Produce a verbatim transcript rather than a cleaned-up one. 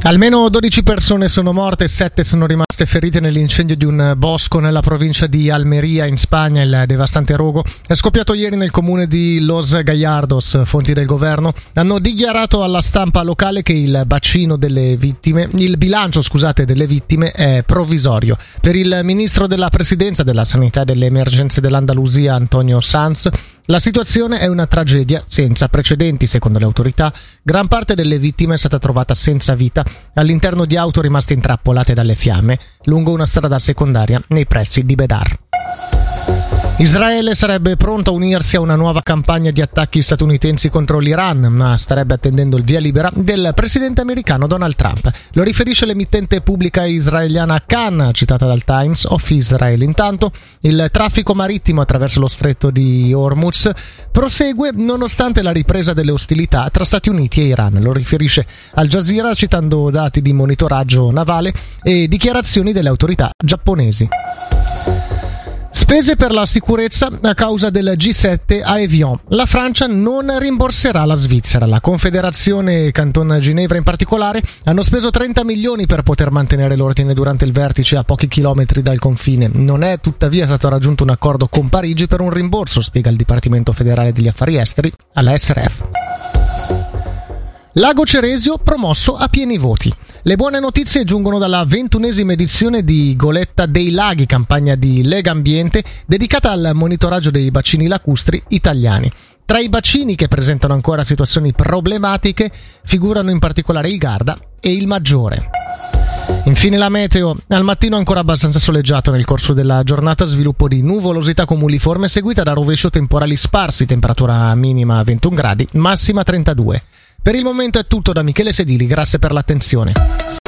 Almeno dodici persone sono morte e sette sono rimaste ferite nell'incendio di un bosco nella provincia di Almeria in Spagna. Il devastante rogo è scoppiato ieri nel comune di Los Gallardos. Fonti del governo hanno dichiarato alla stampa locale che il bacino delle vittime, il bilancio scusate delle vittime è provvisorio. Per il ministro della Presidenza, della Sanità e delle Emergenze dell'Andalusia, Antonio Sanz, la situazione è una tragedia senza precedenti. Secondo le autorità, gran parte delle vittime è stata trovata senza vita all'interno di auto rimaste intrappolate dalle fiamme lungo una strada secondaria nei pressi di Bedar. Israele sarebbe pronto a unirsi a una nuova campagna di attacchi statunitensi contro l'Iran, ma starebbe attendendo il via libera del presidente americano Donald Trump. Lo riferisce l'emittente pubblica israeliana Kan, citata dal Times of Israel. Intanto, il traffico marittimo attraverso lo stretto di Hormuz prosegue nonostante la ripresa delle ostilità tra Stati Uniti e Iran. Lo riferisce Al Jazeera citando dati di monitoraggio navale e dichiarazioni delle autorità giapponesi. Spese per la sicurezza a causa del G sette a Evian. La Francia non rimborserà la Svizzera. La Confederazione e Canton Ginevra in particolare hanno speso trenta milioni per poter mantenere l'ordine durante il vertice a pochi chilometri dal confine. Non è tuttavia stato raggiunto un accordo con Parigi per un rimborso, spiega il Dipartimento Federale degli Affari Esteri alla S R F. Lago Ceresio promosso a pieni voti. Le buone notizie giungono dalla ventunesima edizione di Goletta dei Laghi, campagna di Lega Ambiente dedicata al monitoraggio dei bacini lacustri italiani. Tra i bacini che presentano ancora situazioni problematiche figurano in particolare il Garda e il Maggiore. Infine la meteo. Al mattino ancora abbastanza soleggiato, nel corso della giornata sviluppo di nuvolosità cumuliforme seguita da rovescio temporali sparsi, temperatura minima ventuno gradi, massima trentadue. Per il momento è tutto da Michele Sedili, grazie per l'attenzione.